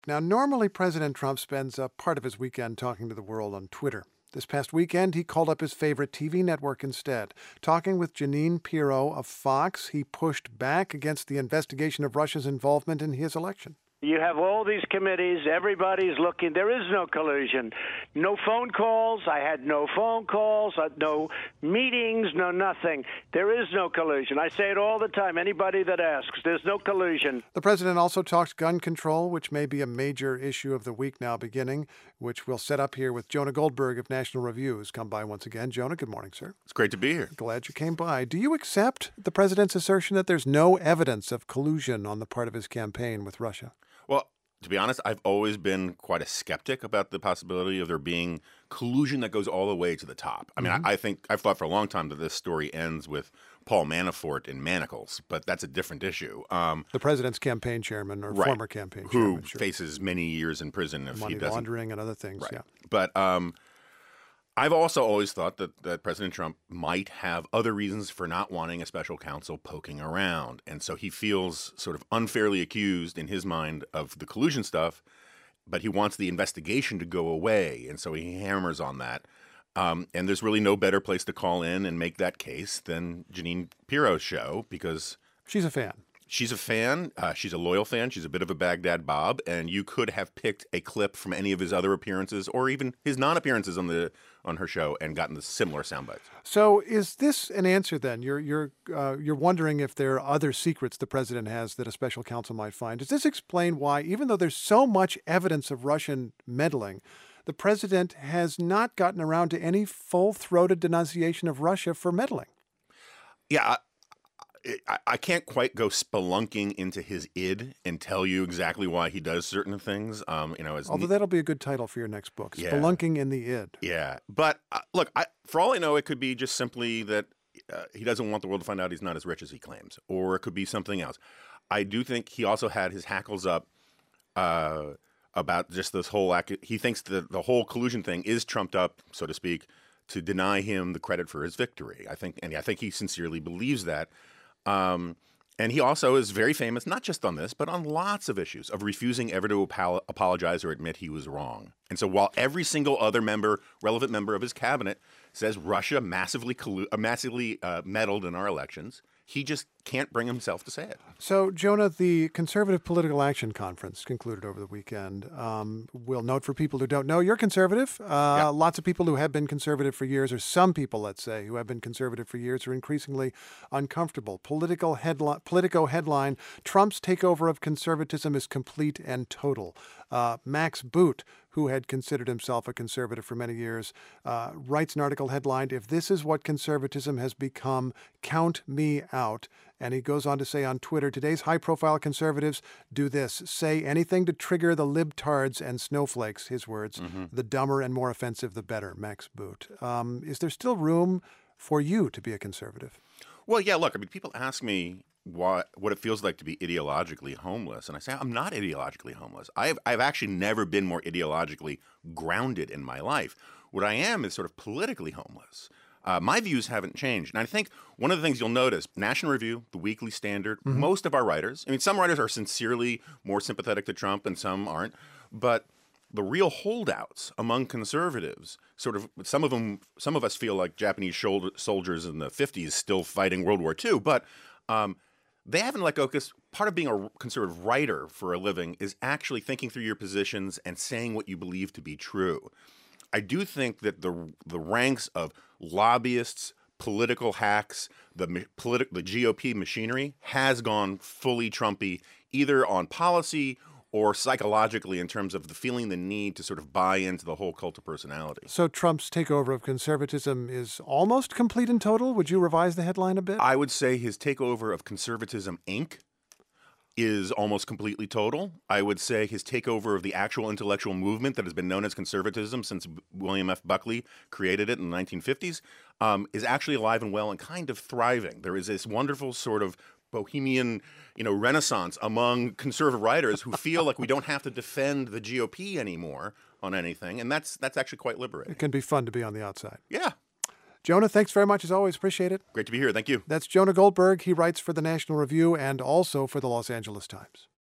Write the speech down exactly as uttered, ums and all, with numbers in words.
Now, normally President Trump spends a part of his weekend talking to the world on Twitter. This past weekend, he called up his favorite T V network instead. Talking with Jeanine Pirro of Fox, he pushed back against the investigation of Russia's involvement in his election. You have all these committees. Everybody's looking. There is no collusion. No phone calls. I had no phone calls, uh, no meetings, no nothing. There is no collusion. I say it all the time. Anybody that asks, there's no collusion. The president also talked gun control, which may be a major issue of the week now beginning, which we'll set up here with Jonah Goldberg of National Review, who's come by once again. Jonah, good morning, sir. It's great to be here. Glad you came by. Do you accept the president's assertion that there's no evidence of collusion on the part of his campaign with Russia? Well, to be honest, I've always been quite a skeptic about the possibility of there being collusion that goes all the way to the top. I mean, mm-hmm. I, I think I've thought for a long time that this story ends with Paul Manafort in manacles, but that's a different issue. Um, the president's campaign chairman or right, former campaign who chairman. Who sure. faces many years in prison if Money he doesn't. laundering and other things, right. yeah. But um, I've also always thought that, that President Trump might have other reasons for not wanting a special counsel poking around. And so he feels sort of unfairly accused in his mind of the collusion stuff, but he wants the investigation to go away. And so he hammers on that. Um, and there's really no better place to call in and make that case than Jeanine Pirro's show because she's a fan. She's a fan. Uh, she's a loyal fan. She's a bit of a Baghdad Bob, and you could have picked a clip from any of his other appearances or even his non-appearances on the on her show and gotten the similar sound bites. So, is this an answer then? You're you're uh, you're wondering if there are other secrets the president has that a special counsel might find. Does this explain why, even though there's so much evidence of Russian meddling, the president has not gotten around to any full-throated denunciation of Russia for meddling? Yeah. I- I, I can't quite go spelunking into his id and tell you exactly why he does certain things. Um, you know, as although that'll be a good title for your next book, yeah. Spelunking in the Id. Yeah, but uh, look, I, for all I know, it could be just simply that uh, he doesn't want the world to find out he's not as rich as he claims, or it could be something else. I do think he also had his hackles up uh, about just this whole act. He thinks that the whole collusion thing is trumped up, so to speak, to deny him the credit for his victory. I think, and I think he sincerely believes that. Um, and he also is very famous, not just on this, but on lots of issues, of refusing ever to ap- apologize or admit he was wrong. And so while every single other member, relevant member of his cabinet says Russia massively collu- uh, massively uh, meddled in our elections, he just can't bring himself to say it. So, Jonah, the Conservative Political Action Conference concluded over the weekend. Um, we'll note for people who don't know, you're conservative. Uh, yeah. Lots of people who have been conservative for years, or some people, let's say, who have been conservative for years, are increasingly uncomfortable. Political headline, Politico headline, Trump's takeover of conservatism is complete and total. Uh, Max Boot, who had considered himself a conservative for many years, uh, writes an article headlined, "If this is what conservatism has become, count me out." And he goes on to say on Twitter, today's high-profile conservatives do this, say anything to trigger the libtards and snowflakes, his words. Mm-hmm. The dumber and more offensive, the better, Max Boot. Um, is there still room for you to be a conservative? Well, yeah, look, I mean, people ask me what what it feels like to be ideologically homeless. And I say, I'm not ideologically homeless. I've, I've actually never been more ideologically grounded in my life. What I am is sort of politically homeless. Uh, my views haven't changed. And I think one of the things you'll notice, National Review, the Weekly Standard, mm-hmm. most of our writers, I mean, some writers are sincerely more sympathetic to Trump and some aren't, but the real holdouts among conservatives, sort of, some of them, some of us feel like Japanese shoulder, soldiers in the fifties still fighting World War Two, but um, they haven't let go because part of being a conservative writer for a living is actually thinking through your positions and saying what you believe to be true. I do think that the the ranks of lobbyists, political hacks, the politi- the G O P machinery has gone fully Trumpy, either on policy or psychologically in terms of the feeling the need to sort of buy into the whole cult of personality. So Trump's takeover of conservatism is almost complete and total? Would you revise the headline a bit? I would say his takeover of Conservatism, Incorporated is almost completely total. I would say his takeover of the actual intellectual movement that has been known as conservatism since William F. Buckley created it in the nineteen fifties um, is actually alive and well and kind of thriving. There is this wonderful sort of bohemian, you know, renaissance among conservative writers who feel like we don't have to defend the G O P anymore on anything, and that's that's actually quite liberating. It can be fun to be on the outside. Yeah. Jonah, thanks very much as always. Appreciate it. Great to be here. Thank you. That's Jonah Goldberg. He writes for the National Review and also for the Los Angeles Times.